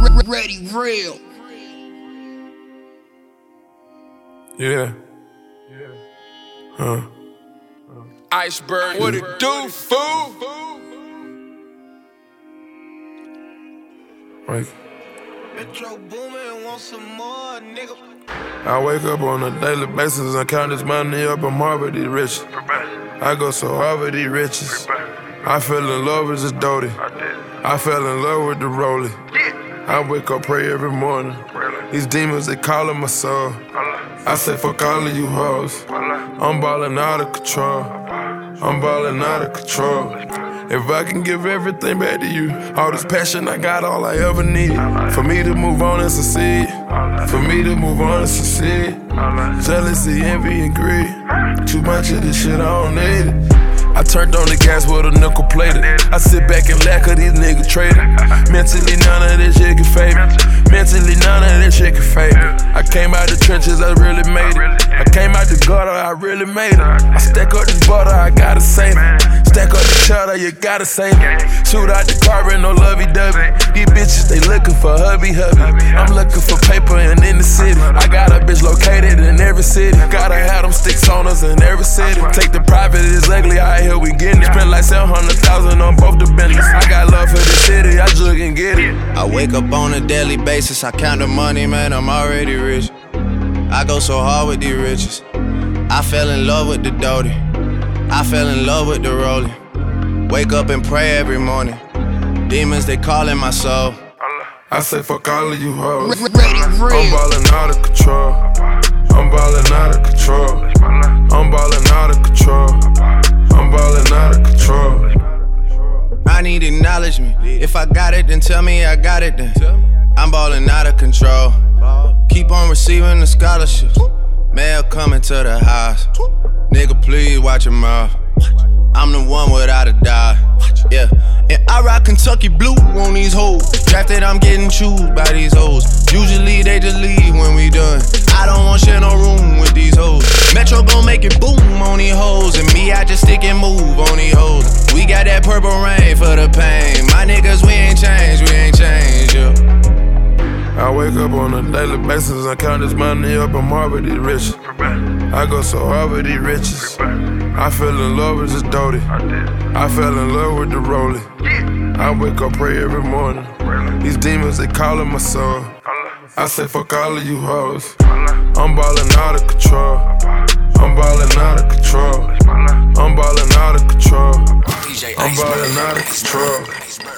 Ready real. Yeah. Iceberg, what it do, fool? Like, Metro Boomin, want some more, nigga. I wake up on a daily basis and count this money up. I'm hard with these riches. I go so hard with these riches. I fell in love with this Doty. I fell in love with the Rollie. I wake up, pray every morning. These demons, they calling my soul. I say, fuck all of you hoes. I'm ballin' out of control. I'm ballin' out of control. If I can give everything back to you, all this passion, I got all I ever needed. For me to move on and succeed. For me to move on and succeed. Jealousy, envy, and greed. Too much of this shit, I don't need it. I turned on the gas with a nickel plated. I sit back and laugh cause these niggas traded. Mentally, none of this shit can fade me. Mentally, none of this shit can fade me. I came out the trenches, I really made it. I came out the gutter, I really made it. I stack up this butter, I gotta save it. Stack up the cheddar, you gotta save it. Shoot out the carpet, no lovey-dovey. These bitches, they looking for hubby. I'm looking for paper and in the city. I got a bitch located in every city. Gotta have them sticks on us in every city. Take the private, it's ugly, here we getting it. Spent like 700,000 on both the business. I got love for the city, I just can get it. I wake up on a daily basis, I count the money, man, I'm already rich. I go so hard with these riches. I fell in love with the Doty. I fell in love with the Rollie. Wake up and pray every morning. Demons, they calling my soul. I say fuck all of you hoes. Ready real. I'm ballin' out of control. I'm ballin' out of control. I'm ballin' out of control. I'm ballin' out of control. I need acknowledgement. If I got it, then tell me I got it then. I'm ballin' out of control. Keep on receiving the scholarships. Mail coming to the house. Nigga, please watch your mouth. I'm the one without a doubt. Yeah. And I rock Kentucky blue on these hoes. Drafted, I'm getting chewed by these hoes. Usually they just leave when we done. I don't want share no room with these hoes. Metro gon' make it boom on these hoes. And me, I just stick and move on these hoes. We got that purple rain for the pain. My niggas, we ain't changed, yeah. I wake up on a daily basis and count this money up. I'm hard with these riches. I go so hard with these riches. I fell in love with this Doty. I fell in love with the Rollie. I wake up, pray every morning. These demons, they calling my soul. I say fuck all of you hoes. I'm ballin' out of control. I'm ballin' out of control. I'm ballin' out of control. I'm ballin' out of control.